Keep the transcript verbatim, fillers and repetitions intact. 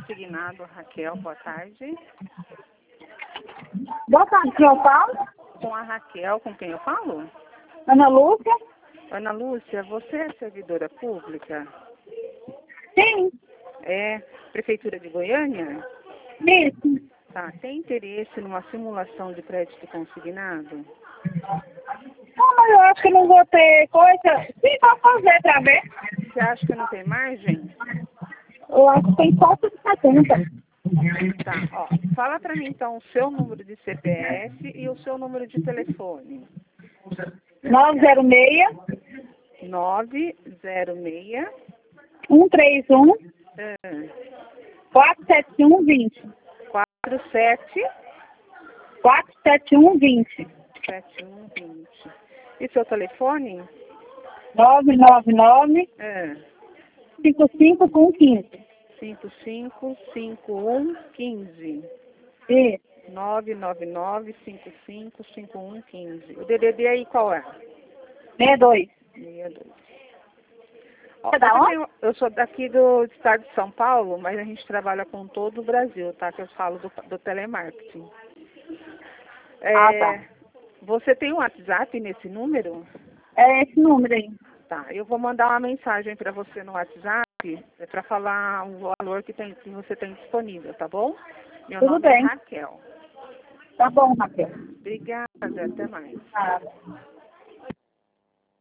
Consignado, Raquel, boa tarde. Boa tarde, quem eu falo? Com a Raquel, com quem eu falo? Ana Lúcia? Ana Lúcia, você é servidora pública? Sim, É Prefeitura de Goiânia? isso. Tá. Tem interesse numa simulação de crédito consignado? Não, mas eu acho que não vou ter coisa. Sim, pode fazer pra ver. Você acha que não tem margem? Eu acho que tem só de setenta. Tá, ó. Fala pra mim então o seu número de C P F e o seu número de telefone. nove zero seis, nove zero seis um três um, ah, quatro sete um, dois zero. quatro sete quatro sete um, dois zero. sete um vinte. E seu telefone? nove nove nove, É, cinco cinco um cinco. cinco cinco cinco um um cinco. Isso. nove nove nove, cinco cinco cinco um um cinco. O D D D aí qual é? sessenta e dois. sessenta e dois. Ó, Você é da eu, onde? tenho- eu sou daqui do estado de São Paulo, mas a gente trabalha com todo o Brasil, tá? Que eu falo do, do telemarketing. É, Ah, tá. Você tem um WhatsApp nesse número? É esse número aí. Tá, eu vou mandar uma mensagem para você no WhatsApp para falar o valor que, tem, que você tem disponível, tá bom? Meu Tudo nome bem. é Raquel. Tá bom, Raquel. Obrigada, até mais. Ah.